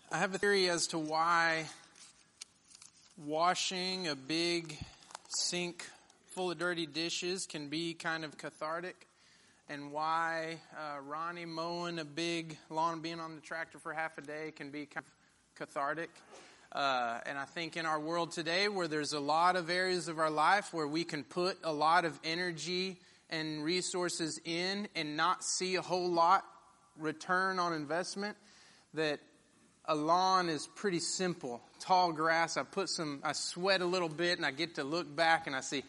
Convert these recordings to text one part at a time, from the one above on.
I have a theory as to why washing a big sink full of dirty dishes can be kind of cathartic, and why Ronnie mowing a big lawn, being on the tractor for half a day can be kind of cathartic. And I think in our world today, where there's a lot of areas of our life where we can put a lot of energy and resources in and not see a whole lot return on investment, that a lawn is pretty simple. Tall grass, I sweat a little bit and I get to look back and I see,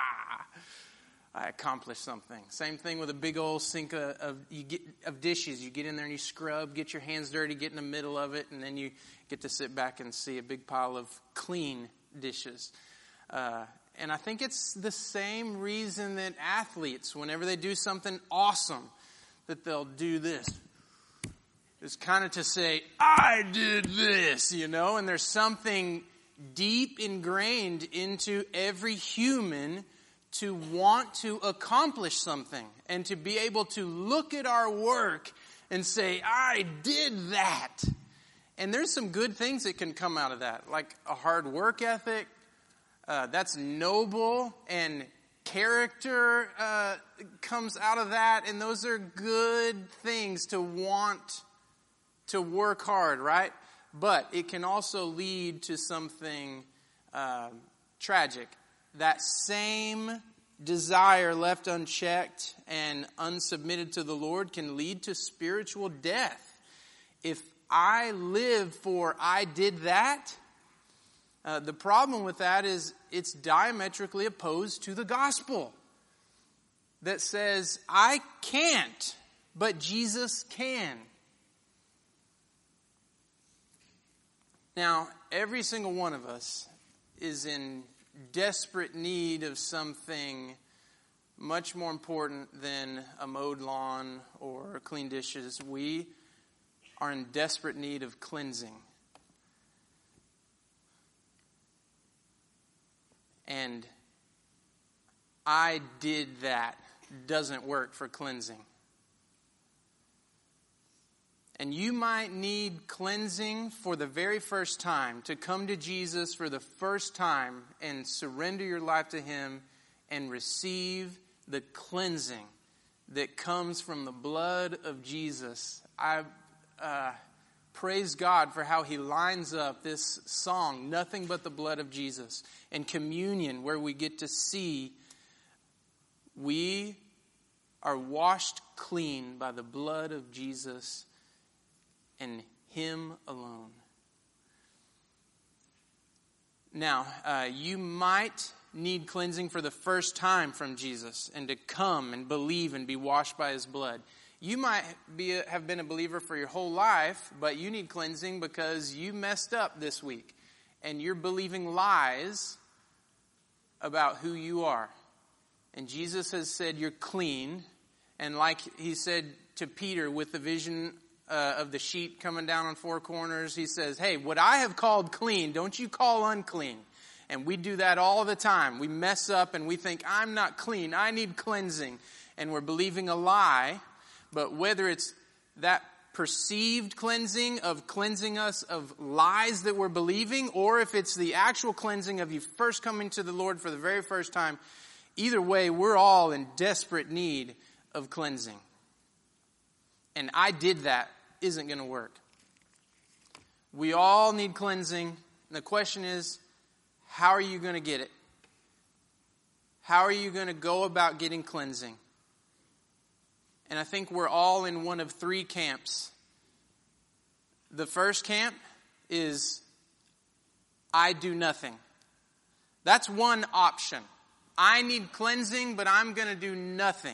I accomplished something. Same thing with a big old sink of dishes. You get in there and you scrub, get your hands dirty, get in the middle of it, and then you get to sit back and see a big pile of clean dishes. And I think it's the same reason that athletes, whenever they do something awesome, that they'll do this. It's kind of to say, I did this, and there's something deep ingrained into every human to want to accomplish something and to be able to look at our work and say, I did that. And there's some good things that can come out of that, like a hard work ethic. That's noble, and character comes out of that, and those are good things to want to work hard, right? But it can also lead to something tragic. That same desire left unchecked and unsubmitted to the Lord can lead to spiritual death. If I live for I did that, the problem with that is it's diametrically opposed to the gospel that says I can't, but Jesus can. Now, every single one of us is in desperate need of something much more important than a mowed lawn or clean dishes. We are in desperate need of cleansing. And I did that doesn't work for cleansing. And you might need cleansing for the very first time, to come to Jesus for the first time and surrender your life to Him and receive the cleansing that comes from the blood of Jesus. I praise God for how He lines up this song, Nothing But the Blood of Jesus, and communion, where we get to see we are washed clean by the blood of Jesus and Him alone. Now, you might need cleansing for the first time from Jesus and to come and believe and be washed by His blood. You might have been a believer for your whole life, but you need cleansing because you messed up this week and you're believing lies about who you are. And Jesus has said you're clean, and like He said to Peter with the vision of the sheep coming down on four corners, He says, hey, what I have called clean, don't you call unclean. And we do that all the time. We mess up and we think, I'm not clean, I need cleansing. And we're believing a lie. But whether it's that perceived cleansing of cleansing us of lies that we're believing, or if it's the actual cleansing of you first coming to the Lord for the very first time, either way, we're all in desperate need of cleansing. And I did that isn't going to work. We all need cleansing. And the question is, how are you going to get it? How are you going to go about getting cleansing? And I think we're all in one of three camps. The first camp is, I do nothing. That's one option. I need cleansing, but I'm going to do nothing.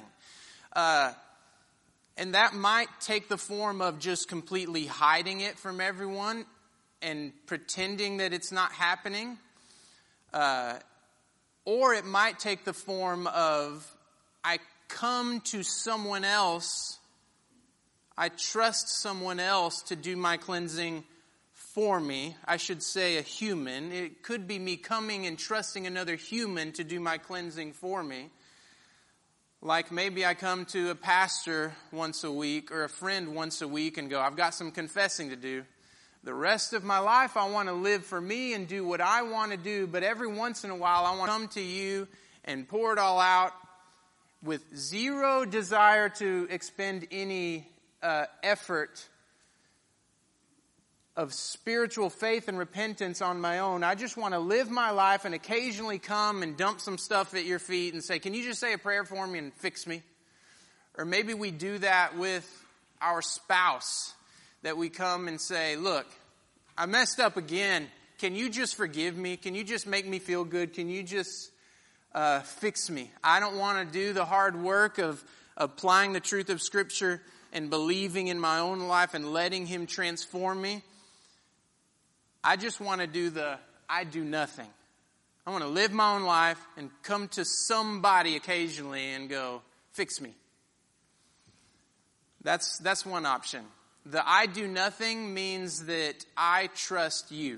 And that might take the form of just completely hiding it from everyone and pretending that it's not happening. Or it might take the form of, I come to someone else, I trust someone else to do my cleansing for me. I should say a human. It could be me coming and trusting another human to do my cleansing for me. Like maybe I come to a pastor once a week or a friend once a week and go, I've got some confessing to do. The rest of my life, I want to live for me and do what I want to do. But every once in a while, I want to come to you and pour it all out with zero desire to expend any effort of spiritual faith and repentance on my own. I just want to live my life and occasionally come and dump some stuff at your feet and say, can you just say a prayer for me and fix me? Or maybe we do that with our spouse, that we come and say, look, I messed up again. Can you just forgive me? Can you just make me feel good? Can you just fix me? I don't want to do the hard work of applying the truth of Scripture and believing in my own life and letting Him transform me. I just want to do I do nothing. I want to live my own life and come to somebody occasionally and go, fix me. That's one option. The I do nothing means that I trust you.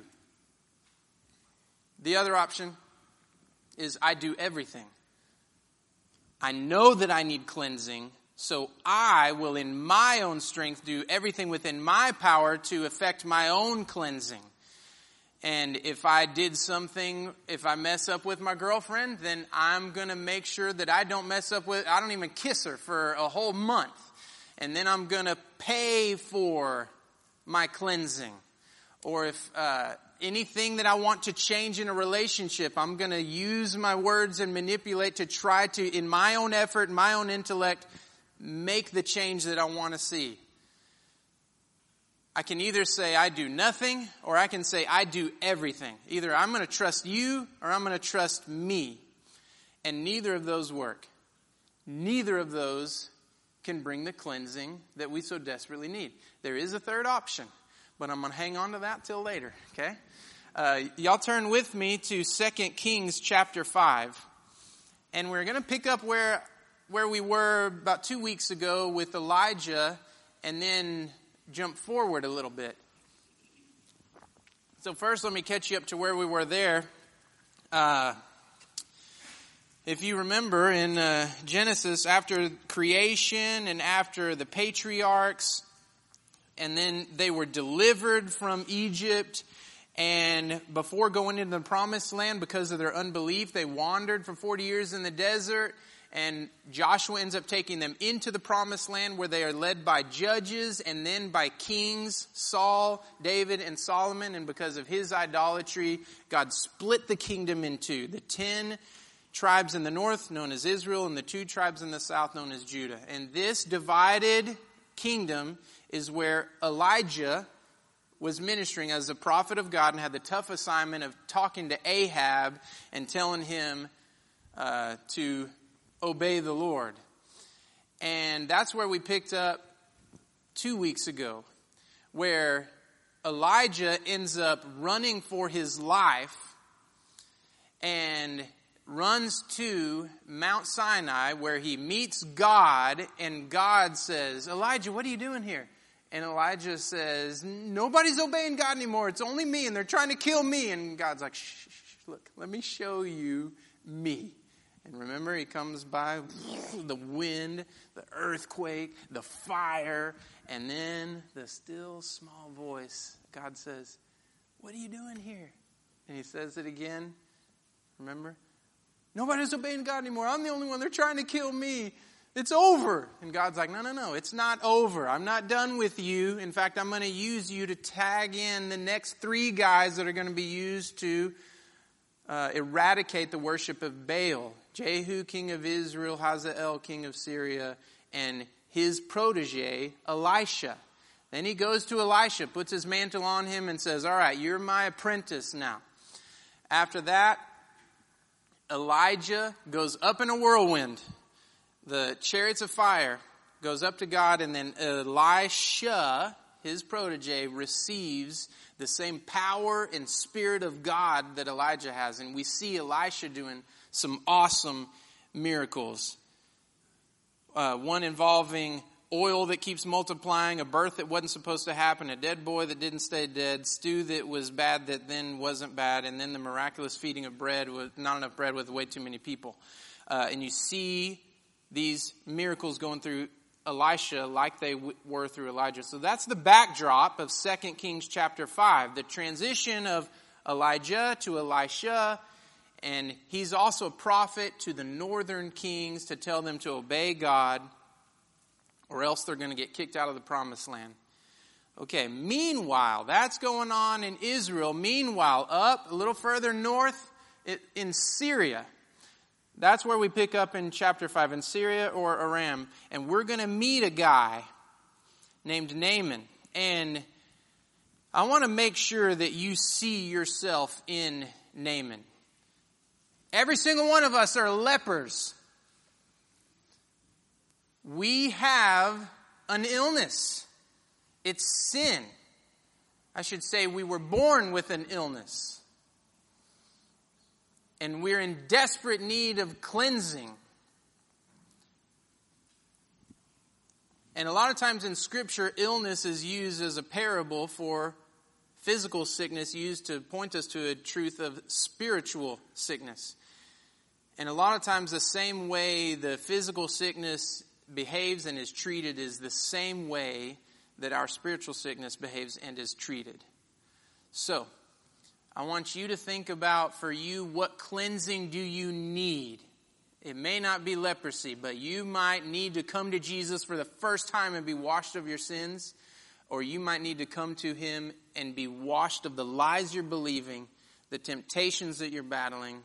The other option is I do everything. I know that I need cleansing, so I will in my own strength do everything within my power to effect my own cleansing. And if I mess up with my girlfriend, then I'm going to make sure that I don't even kiss her for a whole month. And then I'm going to pay for my cleansing. Or if anything that I want to change in a relationship, I'm going to use my words and manipulate to try to, in my own effort, my own intellect, make the change that I want to see. I can either say I do nothing, or I can say I do everything. Either I'm going to trust you, or I'm going to trust me. And neither of those work. Neither of those can bring the cleansing that we so desperately need. There is a third option, but I'm going to hang on to that till later, okay? Y'all turn with me to 2 Kings chapter 5. And we're going to pick up where we were about 2 weeks ago with Elijah, and then jump forward a little bit. So first, let me catch you up to where we were there. If you remember in Genesis, after creation and after the patriarchs, and then they were delivered from Egypt, and before going into the promised land, because of their unbelief, they wandered for 40 years in the desert, and Joshua ends up taking them into the promised land where they are led by judges and then by kings, Saul, David, and Solomon, and because of his idolatry, God split the kingdom in two. The 10 tribes in the north, known as Israel, and the 2 tribes in the south, known as Judah. And this divided kingdom is where Elijah was ministering as a prophet of God and had the tough assignment of talking to Ahab and telling him to obey the Lord. And that's where we picked up 2 weeks ago, where Elijah ends up running for his life and runs to Mount Sinai, where he meets God, and God says, Elijah, what are you doing here? And Elijah says, nobody's obeying God anymore. It's only me, and they're trying to kill me. And God's like, shh, look, let me show you me. And remember, he comes by the wind, the earthquake, the fire, and then the still small voice. God says, what are you doing here? And he says it again. Remember? Nobody's obeying God anymore. I'm the only one. They're trying to kill me. It's over. And God's like, no. It's not over. I'm not done with you. In fact, I'm going to use you to tag in the next 3 guys that are going to be used to eradicate the worship of Baal. Jehu, king of Israel, Hazael, king of Syria, and his protege, Elisha. Then he goes to Elisha, puts his mantle on him, and says, all right, you're my apprentice now. After that, Elijah goes up in a whirlwind. The chariots of fire goes up to God, and then Elisha, his protege, receives the same power and spirit of God that Elijah has. And we see Elisha doing some awesome miracles. One involving oil that keeps multiplying, a birth that wasn't supposed to happen, a dead boy that didn't stay dead, stew that was bad that then wasn't bad, and then the miraculous feeding of bread with not enough bread with way too many people. And you see these miracles going through Elisha like they were through Elijah. So that's the backdrop of 2 Kings chapter 5, the transition of Elijah to Elisha, and he's also a prophet to the northern kings to tell them to obey God, or else they're going to get kicked out of the promised land. Okay, meanwhile, that's going on in Israel. Meanwhile, up a little further north in Syria. That's where we pick up in chapter 5, in Syria or Aram. And we're going to meet a guy named Naaman. And I want to make sure that you see yourself in Naaman. Every single one of us are lepers. We have an illness. It's sin. I should say we were born with an illness. And we're in desperate need of cleansing. And a lot of times in Scripture, illness is used as a parable for physical sickness, used to point us to a truth of spiritual sickness. And a lot of times the same way the physical sickness behaves and is treated is the same way that our spiritual sickness behaves and is treated. So, I want you to think about, for you, what cleansing do you need? It may not be leprosy, but you might need to come to Jesus for the first time and be washed of your sins. Or you might need to come to Him and be washed of the lies you're believing, the temptations that you're battling.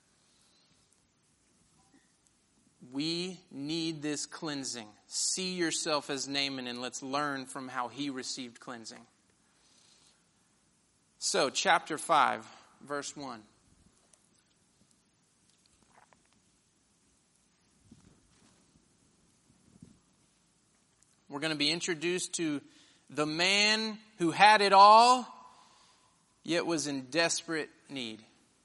We need this cleansing. See yourself as Naaman, and let's learn from how he received cleansing. So, chapter 5, verse 1. We're going to be introduced to the man who had it all, yet was in desperate need.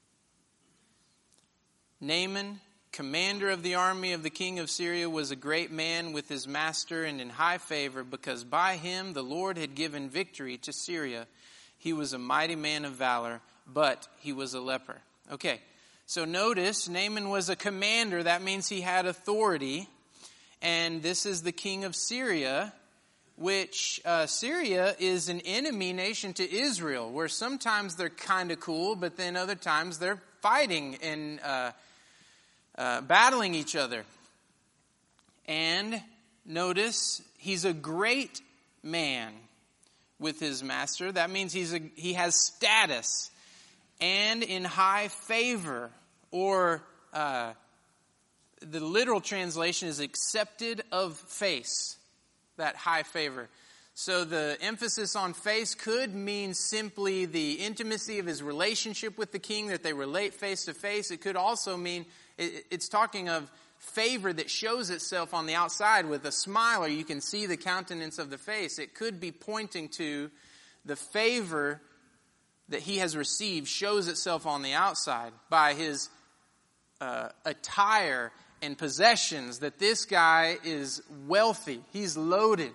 Naaman, commander of the army of the king of Syria, was a great man with his master and in high favor, because by him the Lord had given victory to Syria. He was a mighty man of valor, but he was a leper. Okay, so notice Naaman was a commander. That means he had authority. And this is the king of Syria, which Syria is an enemy nation to Israel, where sometimes they're kind of cool, but then other times they're fighting and battling each other. And notice, he's a great man with his master. That means he has status and in high favor, or the literal translation is accepted of face, that high favor. So the emphasis on face could mean simply the intimacy of his relationship with the king, that they relate face to face. It could also mean, it's talking of favor that shows itself on the outside with a smile, or you can see the countenance of the face. It could be pointing to the favor that he has received shows itself on the outside by his attire and possessions, that this guy is wealthy. He's loaded.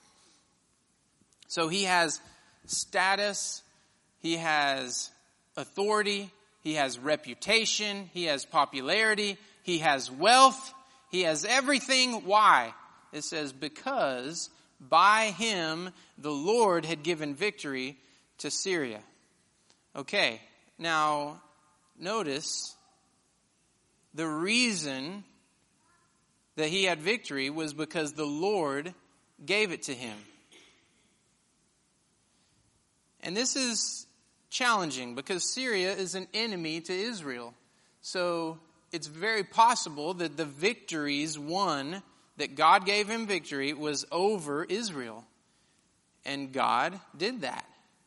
So he has status, he has authority, he has reputation, he has popularity, he has wealth, he has everything. Why? It says, because by him the Lord had given victory to Syria. Okay, now notice the reason that he had victory was because the Lord gave it to him. And this is challenging because Syria is an enemy to Israel. So it's very possible that the victories won, that God gave him victory, was over Israel. And God did that.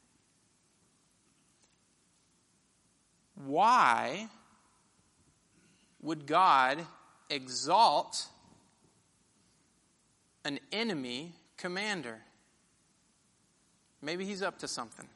Why would God exalt an enemy commander? Maybe he's up to something.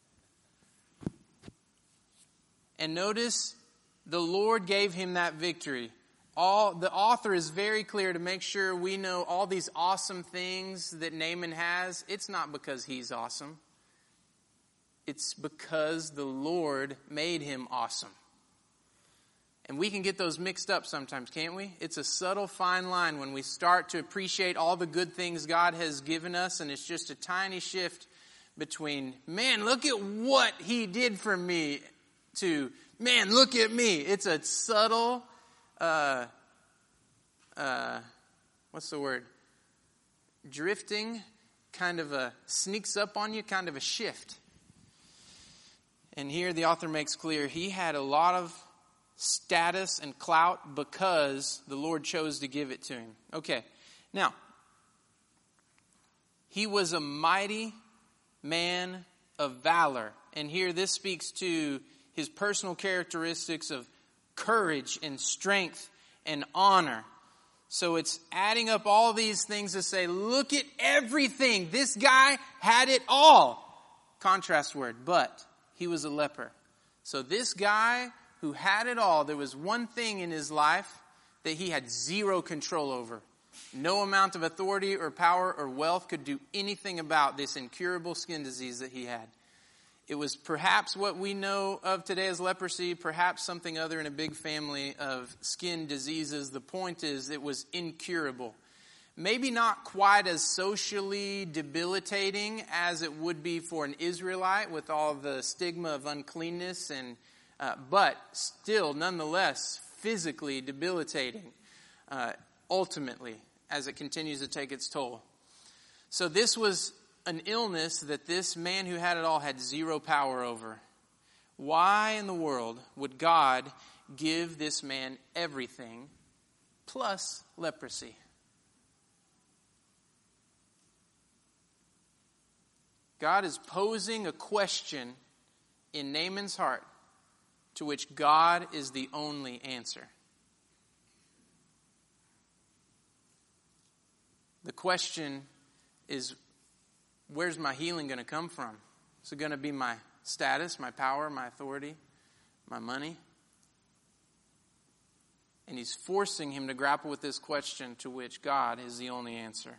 And notice, the Lord gave him that victory. The author is very clear to make sure we know all these awesome things that Naaman has. It's not because he's awesome. It's because the Lord made him awesome. And we can get those mixed up sometimes, can't we? It's a subtle fine line when we start to appreciate all the good things God has given us, and it's just a tiny shift between, man, look at what he did for me, to, man, look at me. It's a subtle, what's the word? Drifting, kind of a sneaks up on you, kind of a shift. And here the author makes clear he had a lot of status and clout because the Lord chose to give it to him. Okay, now, he was a mighty man of valor. And here this speaks to his personal characteristics of courage and strength and honor. So it's adding up all these things to say, look at everything. This guy had it all. Contrast word, but he was a leper. So this guy who had it all, there was one thing in his life that he had zero control over. No amount of authority or power or wealth could do anything about this incurable skin disease that he had. It was perhaps what we know of today as leprosy, perhaps something other in a big family of skin diseases. The point is, it was incurable. Maybe not quite as socially debilitating as it would be for an Israelite with all the stigma of uncleanness, but still, nonetheless, physically debilitating, ultimately, as it continues to take its toll. So this was an illness that this man who had it all had zero power over. Why in the world would God give this man everything plus leprosy? God is posing a question in Naaman's heart to which God is the only answer. The question is, where's my healing going to come from? Is it going to be my status, my power, my authority, my money? And he's forcing him to grapple with this question to which God is the only answer.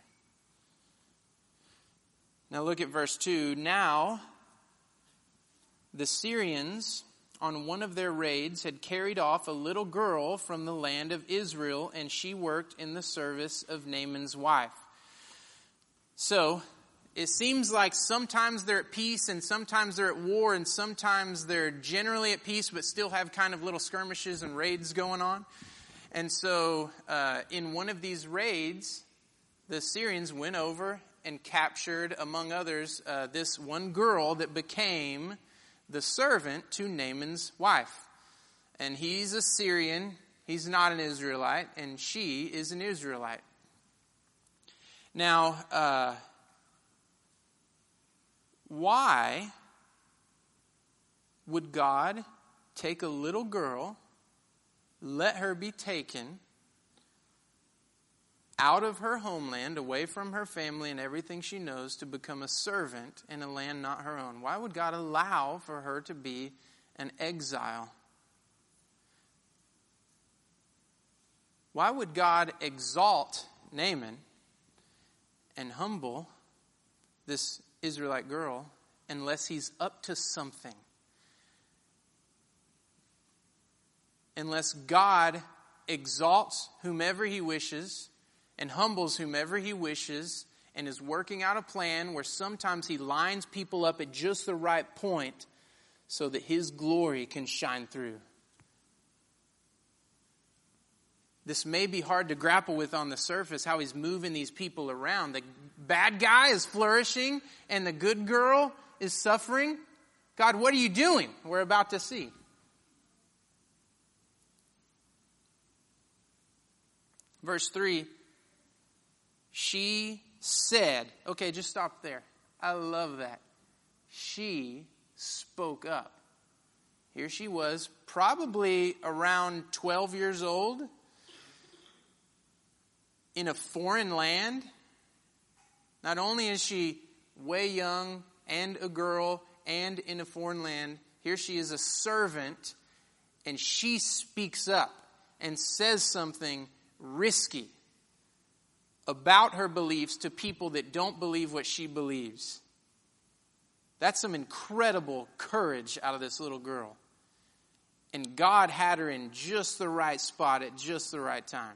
Now look at verse 2. Now, the Syrians, on one of their raids, had carried off a little girl from the land of Israel, and she worked in the service of Naaman's wife. So, it seems like sometimes they're at peace and sometimes they're at war and sometimes they're generally at peace but still have kind of little skirmishes and raids going on. And so in one of these raids, the Syrians went over and captured, among others, this one girl that became the servant to Naaman's wife. And he's a Syrian, he's not an Israelite, and she is an Israelite. Now, why would God take a little girl, let her be taken out of her homeland, away from her family and everything she knows, to become a servant in a land not her own? Why would God allow for her to be an exile? Why would God exalt Naaman and humble this Israelite girl unless he's up to something? Unless God exalts whomever he wishes and humbles whomever he wishes and is working out a plan where sometimes he lines people up at just the right point so that his glory can shine through. This may be hard to grapple with on the surface, how he's moving these people around. The bad guy is flourishing and the good girl is suffering. God, what are you doing? We're about to see. Verse 3, she said, okay, just stop there. I love that. She spoke up. Here she was, probably around 12 years old, in a foreign land. Not only is she way young and a girl and in a foreign land, here she is a servant, and she speaks up and says something risky about her beliefs to people that don't believe what she believes. That's some incredible courage out of this little girl. And God had her in just the right spot at just the right time.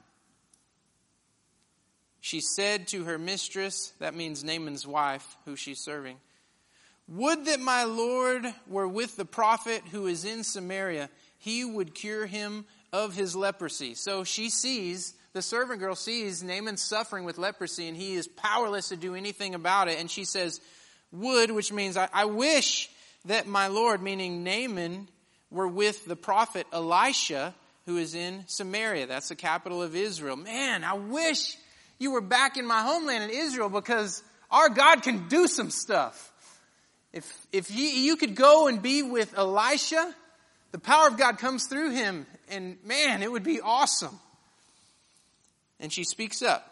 She said to her mistress, that means Naaman's wife, who she's serving, "Would that my Lord were with the prophet who is in Samaria. He would cure him of his leprosy." So she sees, the servant girl sees Naaman suffering with leprosy, and he is powerless to do anything about it. And she says, would, which means I wish that my Lord, meaning Naaman, were with the prophet Elisha, who is in Samaria. That's the capital of Israel. Man, I wish you were back in my homeland in Israel, because our God can do some stuff. If you could go and be with Elisha, the power of God comes through him, and man, it would be awesome. And she speaks up.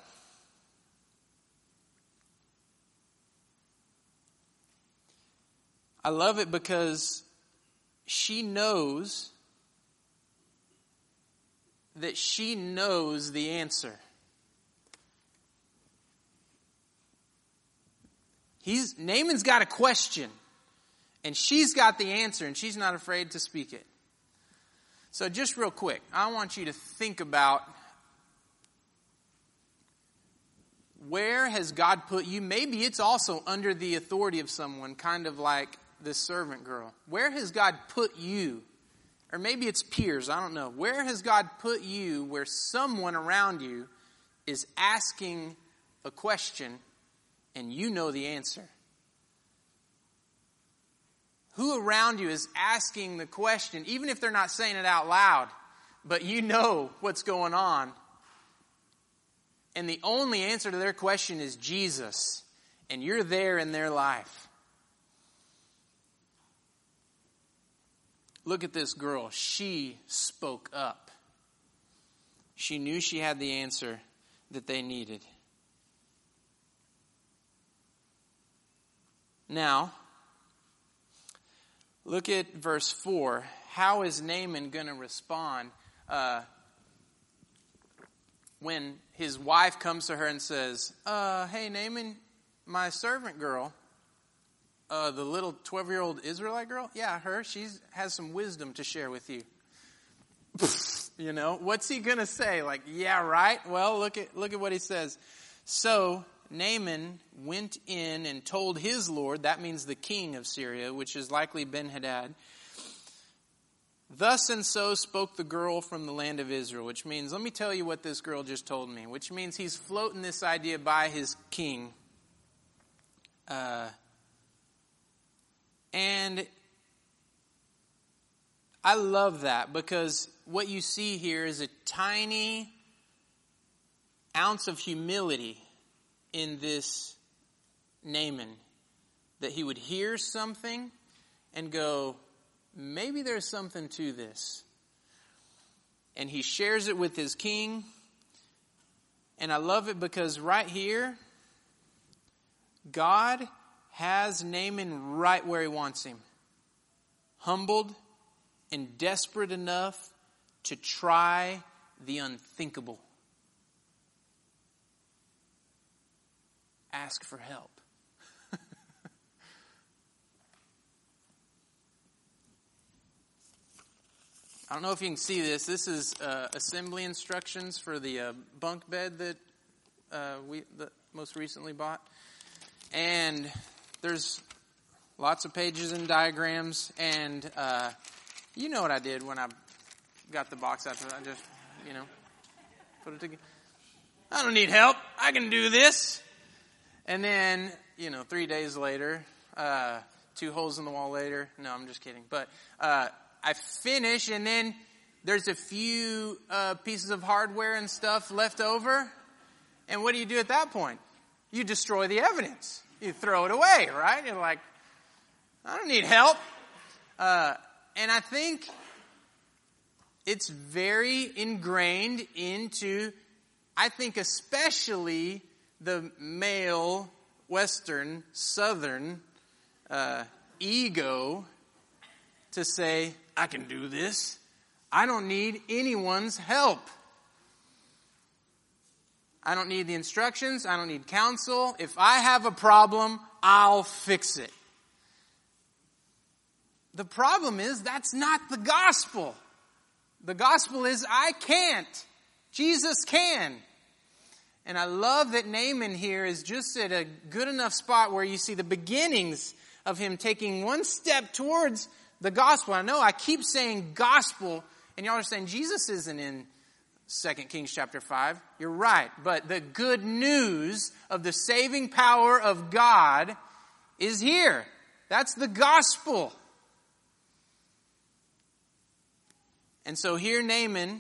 I love it because she knows that she knows the answer. Naaman's got a question, and she's got the answer, and she's not afraid to speak it. So just real quick, I want you to think about, where has God put you? Maybe it's also under the authority of someone, kind of like this servant girl. Where has God put you? Or maybe it's peers, I don't know. Where has God put you where someone around you is asking a question and you know the answer? Who around you is asking the question, even if they're not saying it out loud, but you know what's going on? And the only answer to their question is Jesus. And you're there in their life. Look at this girl. She spoke up. She knew she had the answer that they needed. Now, look at verse 4. How is Naaman going to respond when his wife comes to her and says, hey, Naaman, my servant girl, the little 12-year-old Israelite girl, yeah, her, she has some wisdom to share with you. You know, what's he going to say? Like, yeah, right? Well, look at what he says. So Naaman went in and told his lord, that means the king of Syria, which is likely Ben-Hadad, thus and so spoke the girl from the land of Israel, which means, let me tell you what this girl just told me, which means he's floating this idea by his king. And I love that, because what you see here is a tiny ounce of humility in this Naaman, that he would hear something and go, maybe there's something to this. And he shares it with his king. And I love it because right here, God has Naaman right where he wants him. Humbled and desperate enough to try the unthinkable. Ask for help. I don't know if you can see this. This is assembly instructions for the bunk bed that we most recently bought. And there's lots of pages and diagrams. And you know what I did when I got the box after I just, put it together. I don't need help. I can do this. And then, 3 days later, 2 holes in the wall later. No, I'm just kidding. But I finish, and then there's a few pieces of hardware and stuff left over. And what do you do at that point? You destroy the evidence. You throw it away, right? You're like, I don't need help. And I think it's very ingrained into, I think especially the male, Western, Southern ego to say, I can do this. I don't need anyone's help. I don't need the instructions. I don't need counsel. If I have a problem, I'll fix it. The problem is that's not the gospel. The gospel is I can't. Jesus can. And I love that Naaman here is just at a good enough spot where you see the beginnings of him taking one step towards the gospel. I know I keep saying gospel, and y'all are saying Jesus isn't in 2 Kings chapter 5. You're right. But the good news of the saving power of God is here. That's the gospel. And so here Naaman,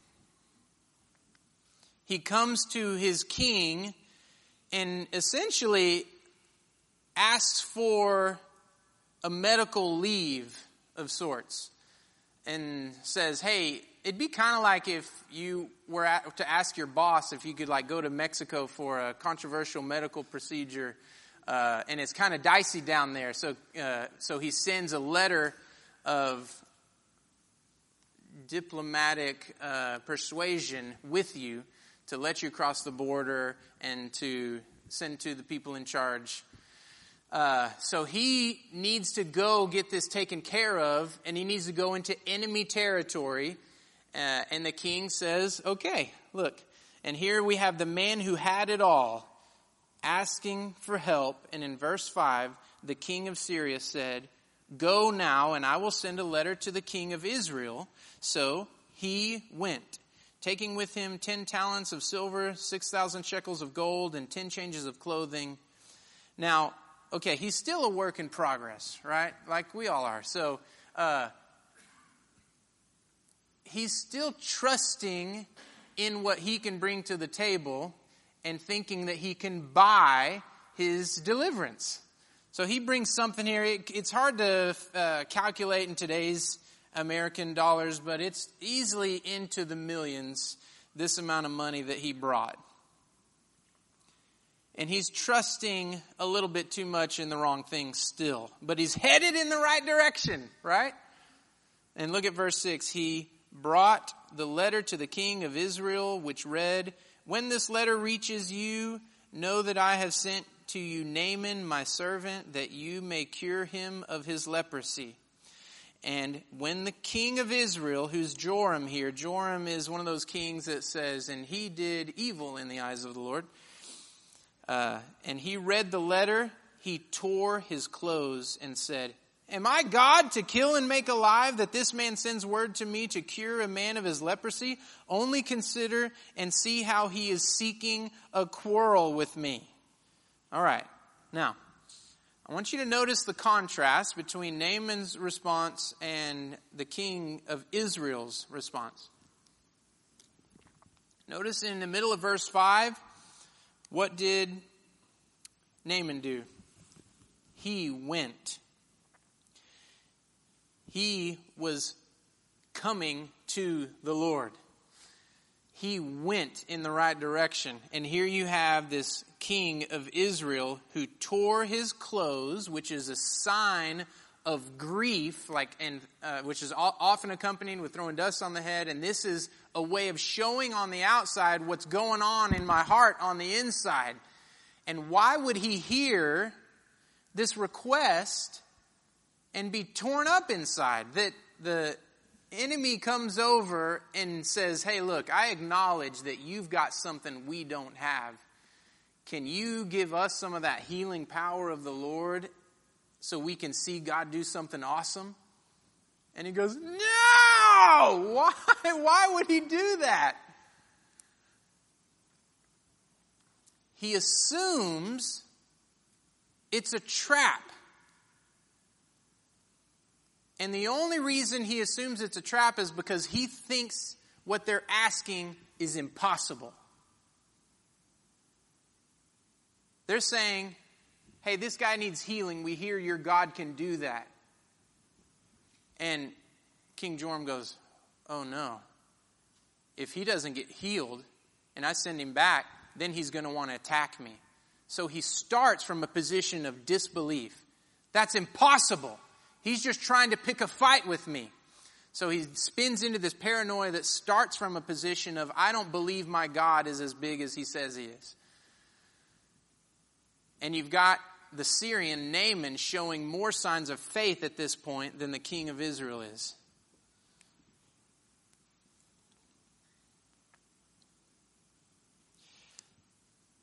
he comes to his king and essentially asks for a medical leave of sorts and says, hey, it'd be kind of like if you were to ask your boss if you could like go to Mexico for a controversial medical procedure, and it's kind of dicey down there. So he sends a letter of diplomatic persuasion with you to let you cross the border and to send to the people in charge. So he needs to go get this taken care of, and he needs to go into enemy territory. And the king says, okay, look. And here we have the man who had it all asking for help. And in verse 5, the king of Syria said, go now, and I will send a letter to the king of Israel. So he went, taking with him 10 talents of silver, 6,000 shekels of gold, and 10 changes of clothing. Now, okay, he's still a work in progress, right? Like we all are. So he's still trusting in what he can bring to the table and thinking that he can buy his deliverance. So he brings something here. It's hard to calculate in today's American dollars, but it's easily into the millions, this amount of money that he brought. And he's trusting a little bit too much in the wrong thing still. But he's headed in the right direction, right? And look at verse 6. He brought the letter to the king of Israel, which read, when this letter reaches you, know that I have sent to you Naaman, my servant, that you may cure him of his leprosy. And when the king of Israel, who's Joram here, Joram is one of those kings that says, and he did evil in the eyes of the Lord. And he read the letter, he tore his clothes and said, am I God to kill and make alive that this man sends word to me to cure a man of his leprosy? Only consider and see how he is seeking a quarrel with me. All right. Now, I want you to notice the contrast between Naaman's response and the king of Israel's response. Notice in the middle of verse 5, what did Naaman do? He went. He was coming to the Lord. He went in the right direction. And here you have this king of Israel who tore his clothes, which is a sign of grief, which is often accompanied with throwing dust on the head. And this is a way of showing on the outside what's going on in my heart on the inside. And why would he hear this request and be torn up inside? That the enemy comes over and says, hey, look, I acknowledge that you've got something we don't have. Can you give us some of that healing power of the Lord so we can see God do something awesome? And he goes, no! Why would he do that? He assumes it's a trap. And the only reason he assumes it's a trap is because he thinks what they're asking is impossible. They're saying, hey, this guy needs healing. We hear your God can do that. And King Joram goes, oh no. If he doesn't get healed and I send him back, then he's going to want to attack me. So he starts from a position of disbelief. That's impossible. He's just trying to pick a fight with me. So he spins into this paranoia that starts from a position of, I don't believe my God is as big as he says he is. And you've got the Syrian Naaman showing more signs of faith at this point than the king of Israel is.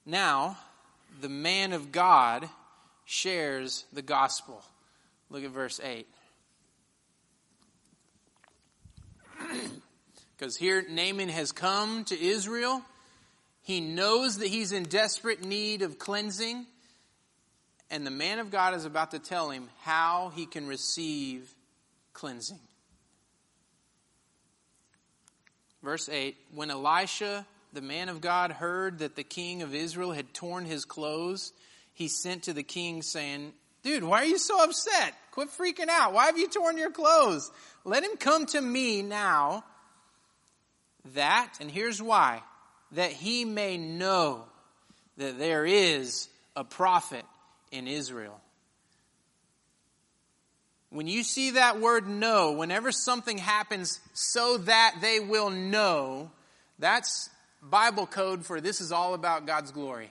Now, the man of God shares the gospel. Look at verse 8. Because here Naaman has come to Israel. He knows that he's in desperate need of cleansing. And the man of God is about to tell him how he can receive cleansing. Verse 8, when Elisha, the man of God, heard that the king of Israel had torn his clothes, he sent to the king saying, dude, why are you so upset? Quit freaking out. Why have you torn your clothes? Let him come to me now. That, and here's why, that he may know that there is a prophet in Israel. When you see that word know, whenever something happens so that they will know, that's Bible code for this is all about God's glory.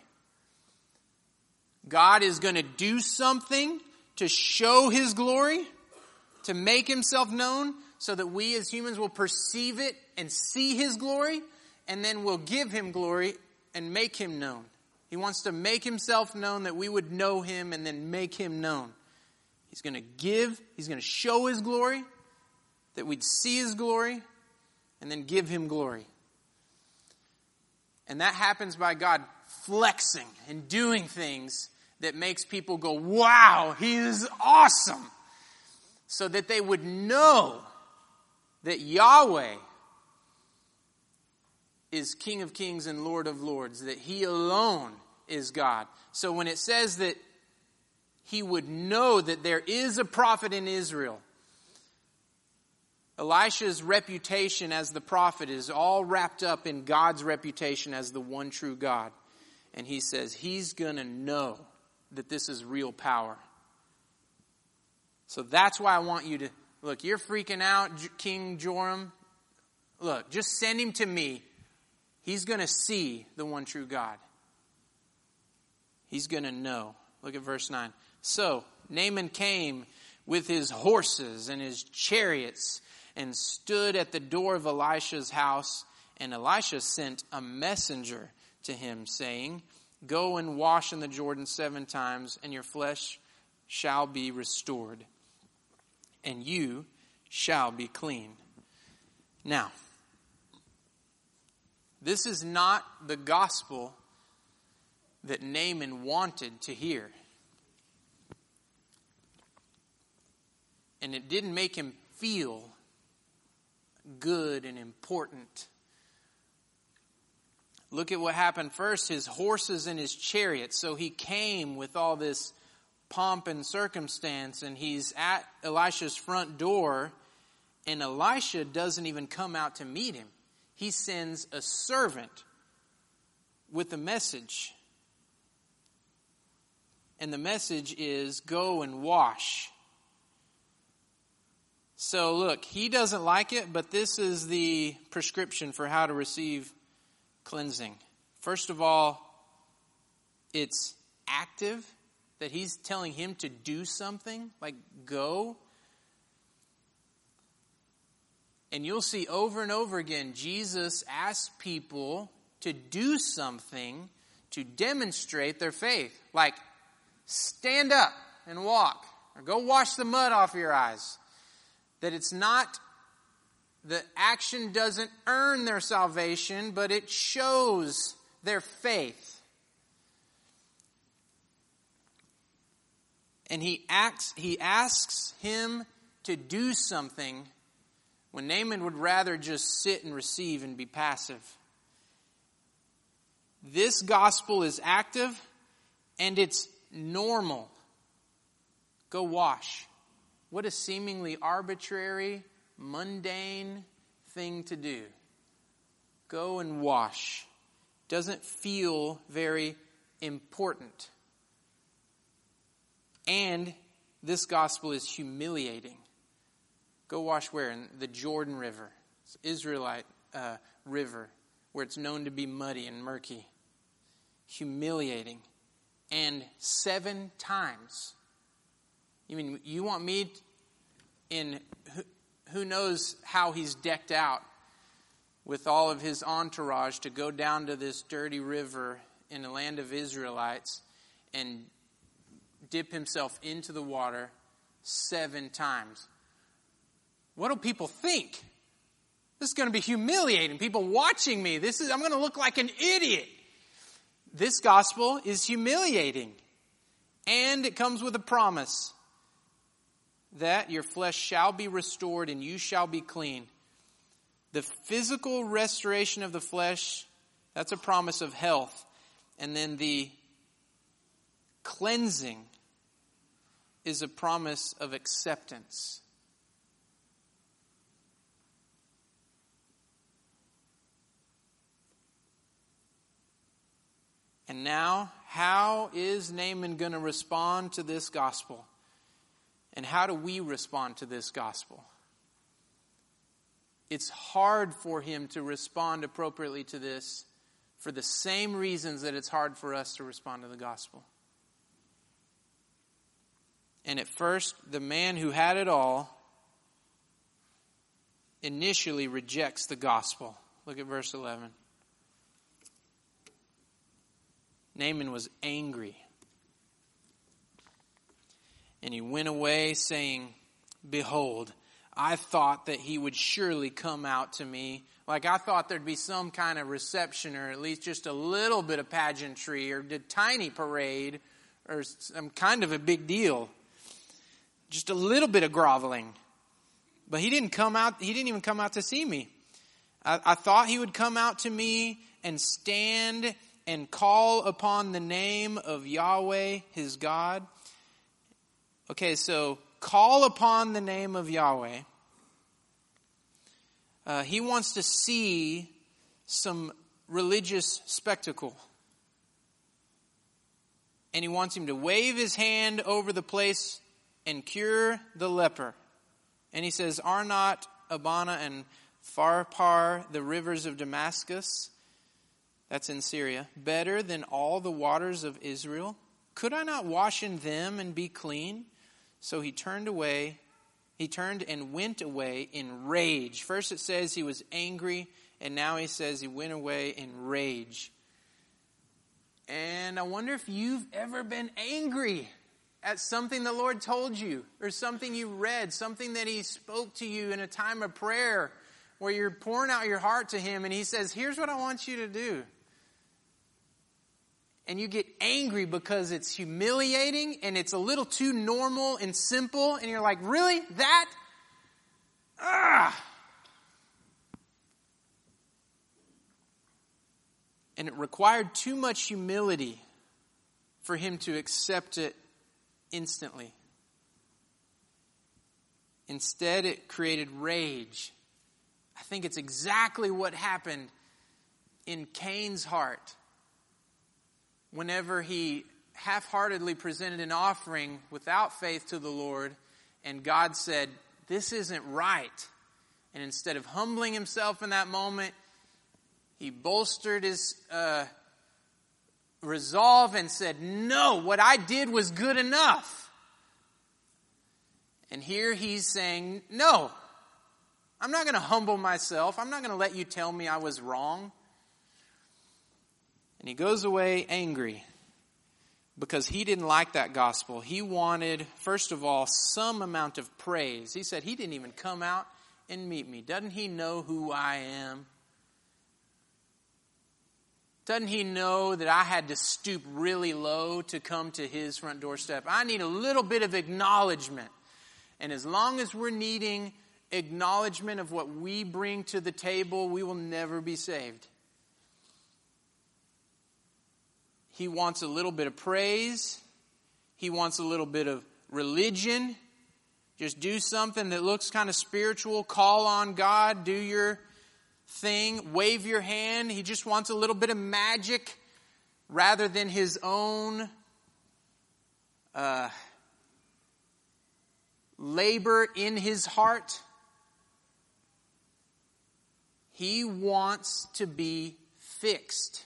God is going to do something to show his glory, to make himself known, so that we as humans will perceive it and see his glory, and then we'll give him glory and make him known. He wants to make himself known that we would know him and then make him known. He's going to show his glory, that we'd see his glory, and then give him glory. And that happens by God flexing and doing things that makes people go, wow, he is awesome. So that they would know that Yahweh is King of Kings and Lord of Lords, that he alone is God. So when it says that he would know that there is a prophet in Israel, Elisha's reputation as the prophet is all wrapped up in God's reputation as the one true God. And he says he's going to know that this is real power. So that's why I want you to, look, you're freaking out, King Joram. Look, just send him to me. He's going to see the one true God. He's going to know. Look at verse 9. So Naaman came with his horses and his chariots and stood at the door of Elisha's house. And Elisha sent a messenger to him saying, go and wash in the Jordan 7 times, and your flesh shall be restored, and you shall be clean. Now, this is not the gospel that Naaman wanted to hear. And it didn't make him feel good and important. Look at what happened first. His horses and his chariots. So he came with all this pomp and circumstance, and he's at Elisha's front door, and Elisha doesn't even come out to meet him. He sends a servant with a message. And the message is, go and wash. So look, he doesn't like it, but this is the prescription for how to receive cleansing. First of all, it's active, that he's telling him to do something, like go. And you'll see over and over again, Jesus asks people to do something to demonstrate their faith. Like, stand up and walk, or go wash the mud off your eyes. That it's not, the action doesn't earn their salvation, but it shows their faith. And he asks him to do something when Naaman would rather just sit and receive and be passive. This gospel is active and it's normal. Go wash. What a seemingly arbitrary, mundane thing to do. Go and wash. Doesn't feel very important. And this gospel is humiliating. Go wash where? In the Jordan River. It's Israelite river where it's known to be muddy and murky. Humiliating. And 7 times. You mean, you want me in, who knows how he's decked out with all of his entourage to go down to this dirty river in the land of Israelites and dip himself into the water 7 times. What do people think? This is going to be humiliating. People watching me. I'm going to look like an idiot. This gospel is humiliating. And it comes with a promise that your flesh shall be restored and you shall be clean. The physical restoration of the flesh, that's a promise of health. And then the cleansing is a promise of acceptance. And now, how is Naaman going to respond to this gospel? And how do we respond to this gospel? It's hard for him to respond appropriately to this for the same reasons that it's hard for us to respond to the gospel. And at first, the man who had it all initially rejects the gospel. Look at verse 11. Naaman was angry. And he went away saying, "Behold, I thought that he would surely come out to me." Like I thought there'd be some kind of reception or at least just a little bit of pageantry or a tiny parade or some kind of a big deal. Just a little bit of groveling. But he didn't come out. He didn't even come out to see me. I thought he would come out to me and stand and call upon the name of Yahweh, his God. Okay, so call upon the name of Yahweh. He wants to see some religious spectacle. And he wants him to wave his hand over the place and cure the leper. And he says, "Are not Abana and Pharpar, the rivers of Damascus," that's in Syria, "better than all the waters of Israel? Could I not wash in them and be clean?" So he turned and went away in rage. First it says he was angry, and now he says he went away in rage. And I wonder if you've ever been angry at something the Lord told you, or something you read, something that he spoke to you in a time of prayer, where you're pouring out your heart to him, and he says, "Here's what I want you to do." And you get angry because it's humiliating and it's a little too normal and simple. And you're like, really? That? And it required too much humility for him to accept it instantly. Instead, it created rage. I think it's exactly what happened in Cain's heart. Whenever he half-heartedly presented an offering without faith to the Lord, and God said, "This isn't right." And instead of humbling himself in that moment, he bolstered his resolve and said, "No, what I did was good enough." And here he's saying, "No, I'm not going to humble myself. I'm not going to let you tell me I was wrong." And he goes away angry because he didn't like that gospel. He wanted, first of all, some amount of praise. He said, "He didn't even come out and meet me. Doesn't he know who I am? Doesn't he know that I had to stoop really low to come to his front doorstep? I need a little bit of acknowledgement." And as long as we're needing acknowledgement of what we bring to the table, we will never be saved. He wants a little bit of praise. He wants a little bit of religion. Just do something that looks kind of spiritual. Call on God. Do your thing. Wave your hand. He just wants a little bit of magic rather than his own labor in his heart. He wants to be fixed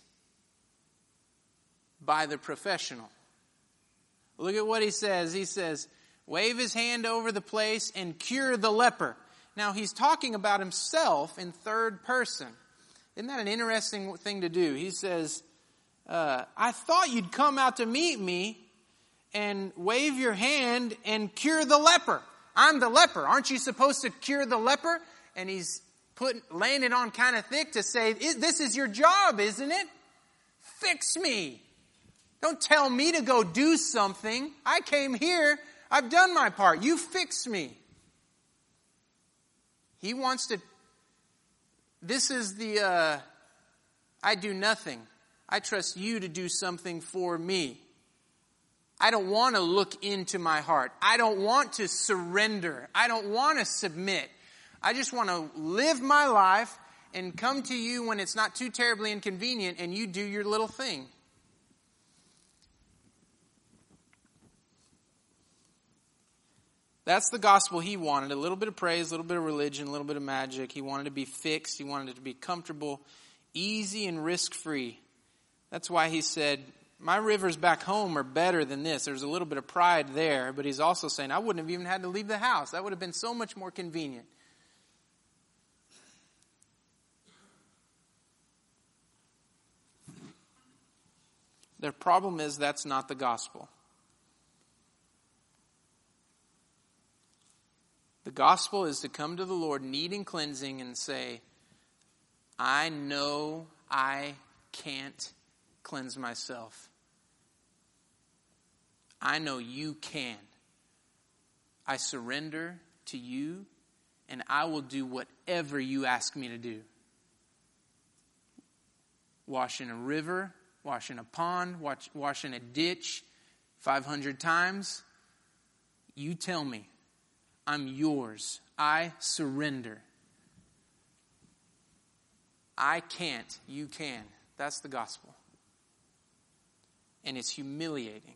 by the professional. Look at what he says. He says, "Wave his hand over the place and cure the leper." Now he's talking about himself in third person. Isn't that an interesting thing to do? He says, I thought you'd come out to meet me and wave your hand and cure the leper. I'm the leper. Aren't you supposed to cure the leper? And he's laying it on kind of thick to say, this is your job, isn't it? Fix me. Don't tell me to go do something. I came here. I've done my part. You fix me. He wants to. This is the, I do nothing. I trust you to do something for me. I don't want to look into my heart. I don't want to surrender. I don't want to submit. I just want to live my life and come to you when it's not too terribly inconvenient and you do your little thing. That's the gospel he wanted. A little bit of praise, a little bit of religion, a little bit of magic. He wanted to be fixed. He wanted it to be comfortable, easy, and risk-free. That's why he said, my rivers back home are better than this. There's a little bit of pride there, but he's also saying, I wouldn't have even had to leave the house. That would have been so much more convenient. The problem is that's not the gospel. The gospel is to come to the Lord needing cleansing and say, I know I can't cleanse myself. I know you can. I surrender to you and I will do whatever you ask me to do. Wash in a river, wash in a pond, wash in a ditch 500 times. You tell me. I'm yours. I surrender. I can't. You can. That's the gospel. And it's humiliating.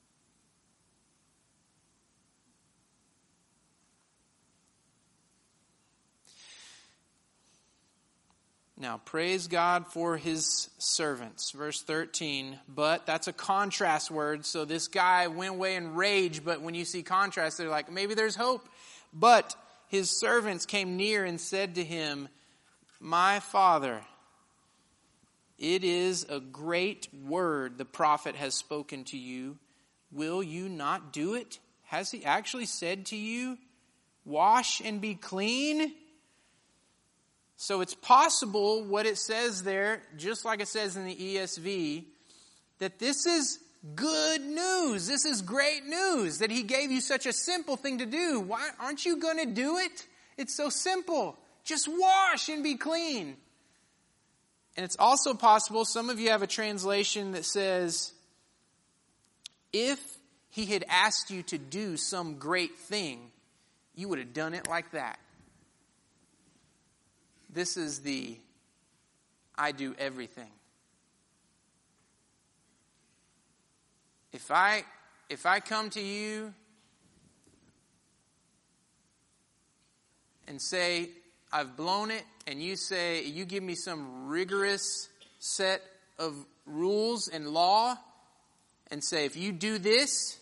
Now, praise God for his servants. Verse 13, but that's a contrast word. So this guy went away in rage, but when you see contrast, they're like, maybe there's hope. But his servants came near and said to him, my father, it is a great word the prophet has spoken to you. Will you not do it? Has he actually said to you, wash and be clean? So it's possible what it says there, just like it says in the ESV, that this is good news. This is great news that he gave you such a simple thing to do. Why aren't you going to do it? It's so simple. Just wash and be clean. And it's also possible, some of you have a translation that says, if he had asked you to do some great thing, you would have done it like that. This is the I do everything. If I come to you and say, I've blown it, and you give me some rigorous set of rules and law, and say, if you do this,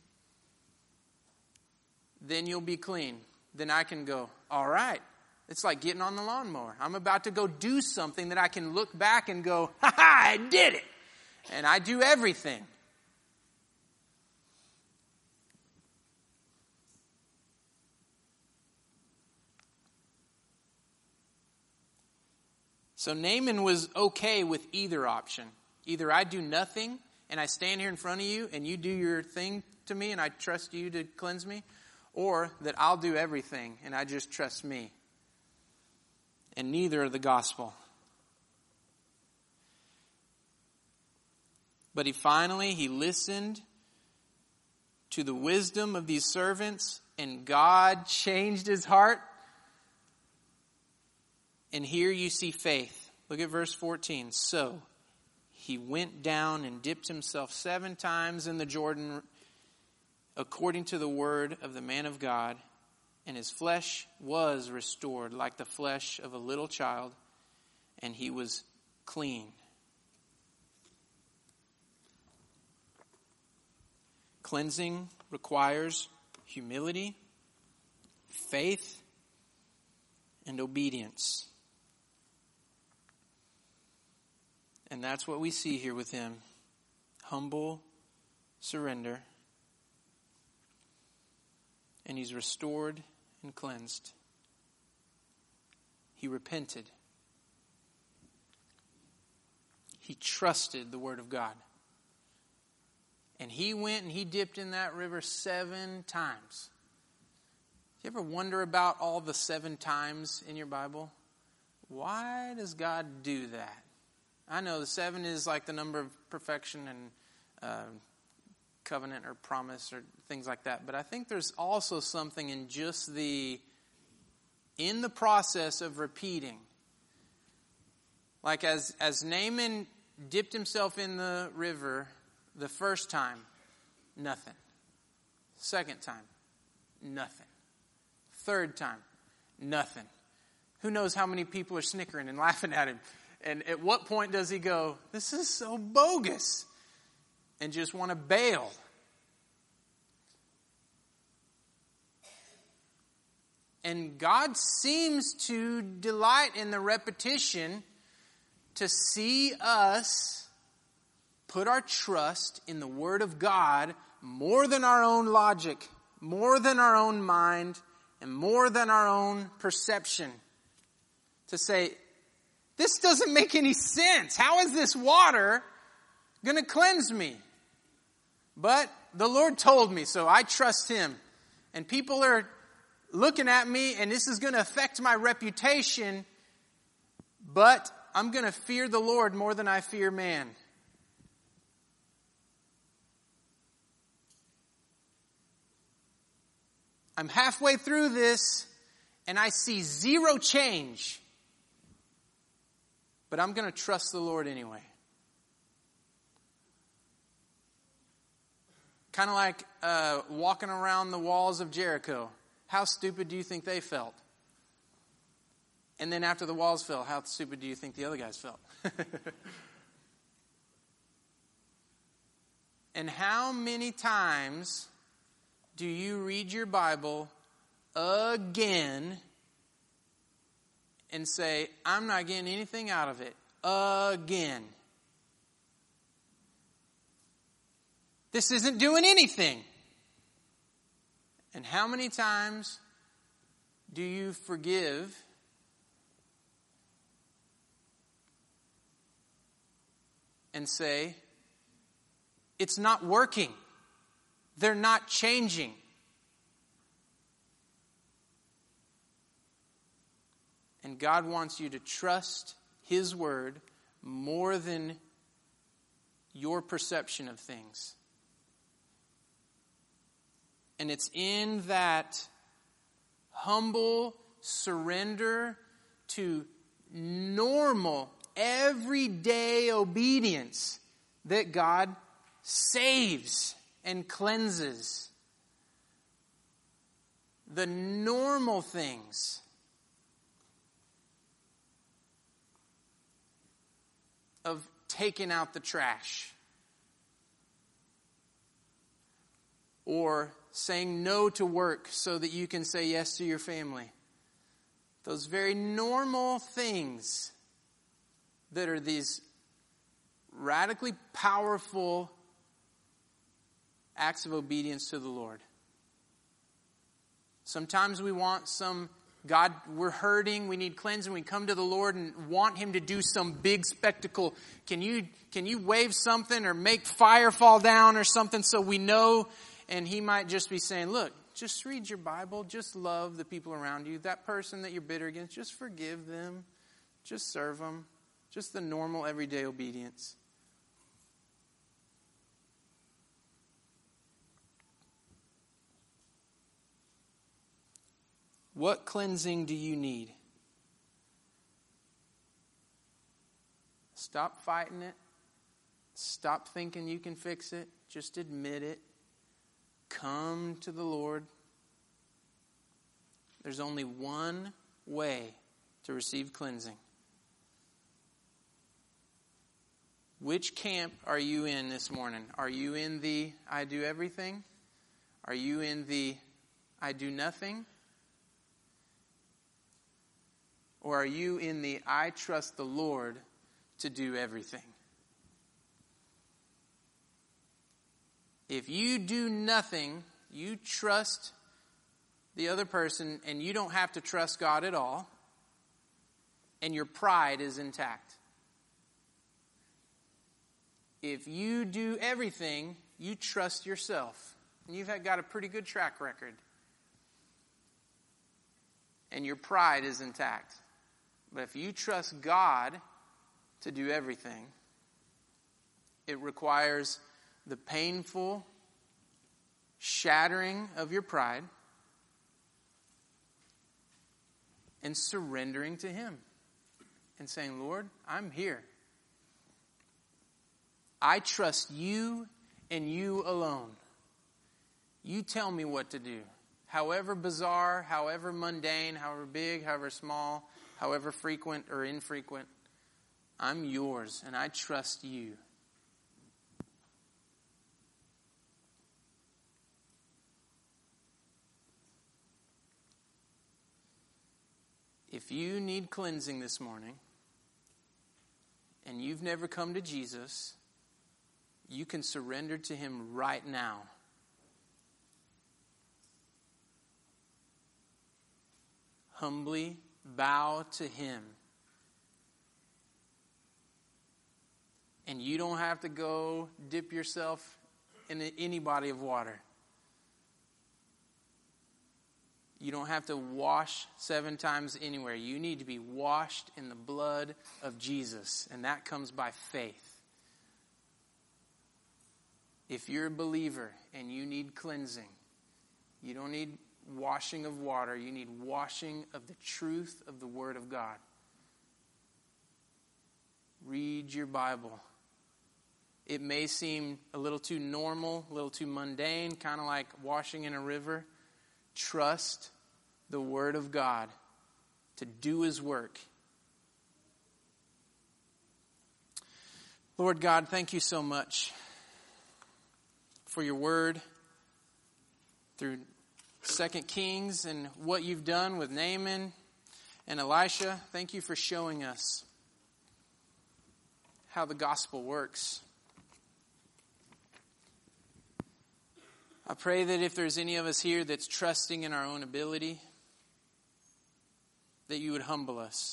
then you'll be clean. Then I can go, all right. It's like getting on the lawnmower. I'm about to go do something that I can look back and go, ha ha, I did it. And I do everything. So Naaman was okay with either option. Either I do nothing and I stand here in front of you and you do your thing to me and I trust you to cleanse me, or that I'll do everything and I just trust me. And neither are the gospel. But he listened to the wisdom of these servants, and God changed his heart. And here you see faith. Look at verse 14. So he went down and dipped himself 7 times in the Jordan according to the word of the man of God. And his flesh was restored like the flesh of a little child, and he was clean. Cleansing requires humility, faith, and obedience. And that's what we see here with him. Humble surrender. And he's restored and cleansed. He repented. He trusted the word of God. And he went and he dipped in that river 7 times. Do you ever wonder about all the 7 times in your Bible? Why does God do that? I know the 7 is like the number of perfection and covenant or promise or things like that. But I think there's also something in just in the process of repeating. Like as Naaman dipped himself in the river the first time, nothing. Second time, nothing. Third time, nothing. Who knows how many people are snickering and laughing at him? And at what point does he go, this is so bogus, and just want to bail? And God seems to delight in the repetition to see us put our trust in the Word of God more than our own logic, more than our own mind, and more than our own perception. To say, this doesn't make any sense. How is this water going to cleanse me? But the Lord told me, so I trust Him. And people are looking at me, and this is going to affect my reputation, but I'm going to fear the Lord more than I fear man. I'm halfway through this, and I see 0 change. But I'm going to trust the Lord anyway. Kind of like walking around the walls of Jericho. How stupid do you think they felt? And then after the walls fell, how stupid do you think the other guys felt? And how many times do you read your Bible again and say, I'm not getting anything out of it again? This isn't doing anything. And how many times do you forgive and say, it's not working. They're not changing. And God wants you to trust His Word more than your perception of things. And it's in that humble surrender to normal, everyday obedience that God saves and cleanses. The normal things of taking out the trash, or saying no to work so that you can say yes to your family. Those very normal things that are these radically powerful acts of obedience to the Lord. Sometimes we want God, we're hurting, we need cleansing, we come to the Lord and want Him to do some big spectacle. Can you wave something or make fire fall down or something so we know? And He might just be saying, look, just read your Bible, just love the people around you. That person that you're bitter against, just forgive them, just serve them. Just the normal everyday obedience. What cleansing do you need? Stop fighting it. Stop thinking you can fix it. Just admit it. Come to the Lord. There's only one way to receive cleansing. Which camp are you in this morning? Are you in the I do everything? Are you in the I do nothing? Or are you in the I trust the Lord to do everything? If you do nothing, you trust the other person, and you don't have to trust God at all, and your pride is intact. If you do everything, you trust yourself, and you've got a pretty good track record, and your pride is intact. But if you trust God to do everything, it requires the painful shattering of your pride and surrendering to Him and saying, Lord, I'm here. I trust you and you alone. You tell me what to do. However bizarre, however mundane, however big, however small, however frequent or infrequent, I'm yours and I trust you. If you need cleansing this morning and you've never come to Jesus, you can surrender to Him right now. Humbly bow to Him. And you don't have to go dip yourself in any body of water. You don't have to wash 7 times anywhere. You need to be washed in the blood of Jesus. And that comes by faith. If you're a believer and you need cleansing, you don't need washing of water. You need washing of the truth of the Word of God. Read your Bible. It may seem a little too normal, a little too mundane, kind of like washing in a river. Trust the Word of God to do His work. Lord God, thank you so much for your Word through 2 Kings and what you've done with Naaman and Elisha. Thank you for showing us how the gospel works. I pray that if there's any of us here that's trusting in our own ability, that you would humble us.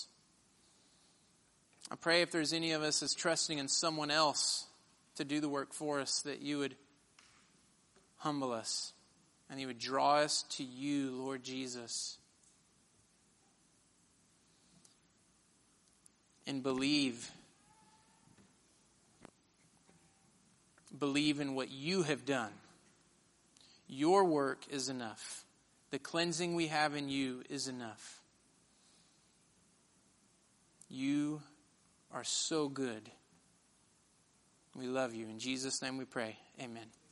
I pray if there's any of us that's trusting in someone else to do the work for us, that you would humble us and you would draw us to you, Lord Jesus. And believe in what you have done. Your work is enough. The cleansing we have in you is enough. You are so good. We love you. In Jesus' name we pray. Amen.